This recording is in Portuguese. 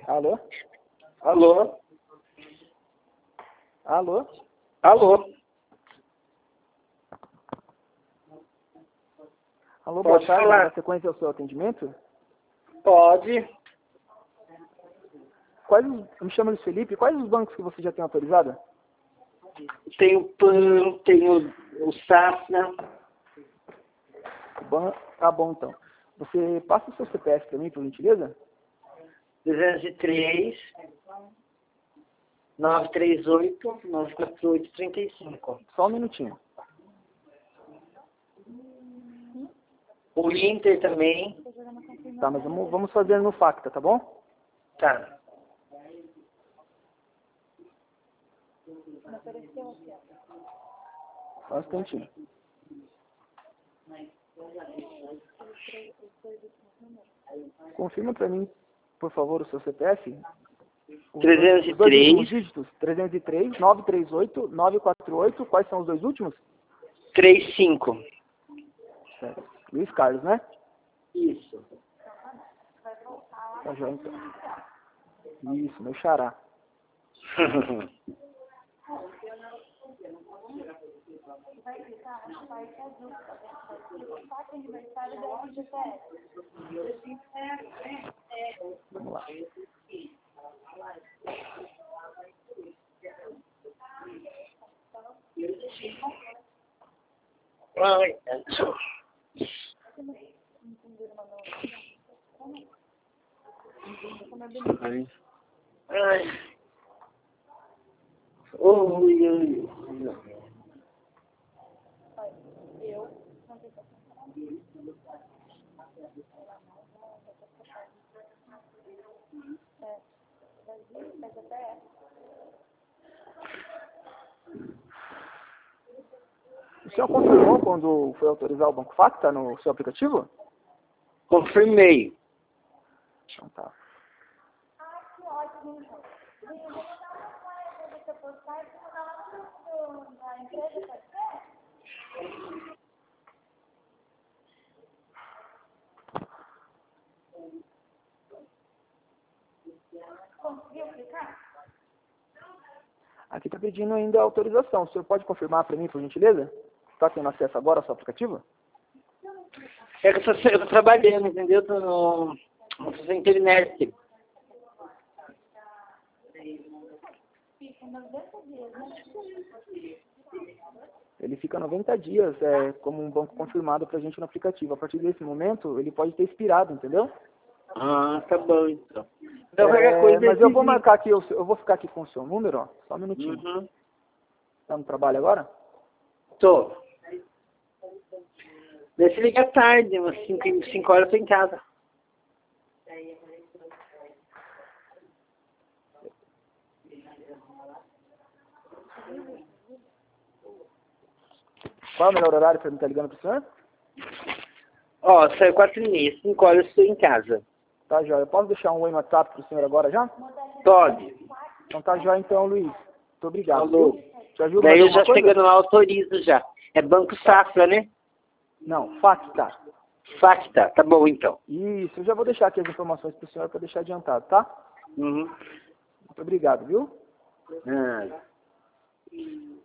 Alô? Alô? Alô? Alô? Alô, boa Pode tarde. falar. Você conheceu o seu atendimento? Pode. Eu me chamo Luiz Felipe. Quais os bancos que você já tem autorizado? Tem o PAN, tem o Safra. Tá bom, então. Você passa o seu CPF para mim, por gentileza? 203 938 948 35. Só um minutinho. O Inter também. Tá, mas vamos fazer no Facta, tá bom? Tá. Só um instantinho. Confirma para mim, por favor, o seu CPF. Os dois 303 últimos dígitos. 303 938 948. Quais são os dois últimos? 35. Certo. Luiz Carlos, né? Isso. Tá joia, então. Isso, meu xará. Vamos lá. Ai, ai. Oi, oi. O senhor confirmou quando foi autorizar o Banco Facta no seu aplicativo? Confirmei. Então tá. Aqui está pedindo ainda a autorização. O senhor pode confirmar para mim, por gentileza? Está tendo acesso agora ao seu aplicativo? É que eu tô trabalhando, entendeu? Tô na internet. Ele fica 90 dias como um banco confirmado para a gente no aplicativo. A partir desse momento, ele pode ter expirado, entendeu? Ah, tá bom, então. Então, qualquer coisa... Mas eu vou marcar aqui, eu vou ficar aqui com o seu número, ó. Só um minutinho. Uhum. Tá no trabalho agora? Tô. Deixa eu ligar tarde, umas 5 horas eu tô em casa. Qual é o melhor horário para eu estar ligando para o senhor? Ó, saiu 4h30, 5 horas eu estou em casa. Tá, joia. Eu posso deixar um oi no WhatsApp para o senhor agora já? Pode. Então tá, joia então, Luiz. Muito obrigado. Alô. Viu? Te ajudo Daí mais eu alguma já coisa? chegando lá, autorizo já. É Banco Safra, né? Não, Facta. Facta, tá bom então. Isso, eu já vou deixar aqui as informações para o senhor para deixar adiantado, tá? Uhum. Muito obrigado, viu? Ah.